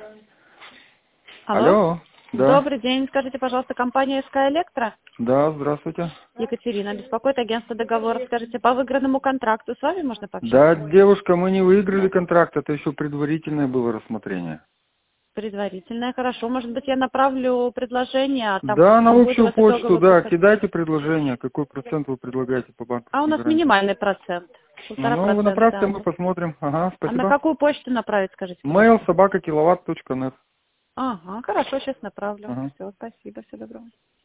Алло. Да. Добрый день. Скажите, пожалуйста, компания СК Электро? Да, здравствуйте. Екатерина беспокоит, агентство договора. Скажите, по выигранному контракту с вами можно пообщаться? Да, девушка, мы не выиграли контракт, это еще предварительное было рассмотрение. Предварительное, хорошо. Может быть, я направлю предложение, а там Да, на будет у общую вас почту, итоговый да, процент. кидайте предложение, какой процент вы предлагаете по А у банковской нас гарантии. минимальный процент. Ну, вы направьте, 1,5%. мы посмотрим. Ага, А на спасибо. какую почту направить, скажите, пожалуйста? Mail@kilowatt.net. Ага, хорошо, сейчас направлю. Ага. Все, спасибо, всего доброго.